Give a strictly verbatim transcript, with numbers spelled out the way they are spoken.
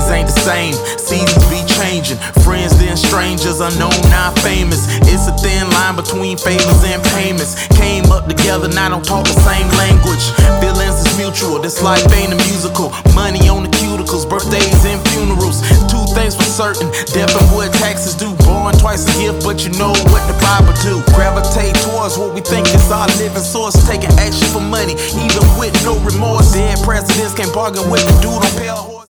ain't the same. Seasons be changing, friends then strangers, unknown now famous. It's a thin line between favors and payments. Came up together, now don't talk the same language. Feelings is mutual, this life ain't a musical. Money on the cuticles, birthdays and funerals. Two things for certain, death and what taxes do. Born twice a gift, but you know what the Bible do. Gravitate towards what we think is our living source. Taking action for money, even with no remorse. Dead presidents can't bargain with the dude on pale horse.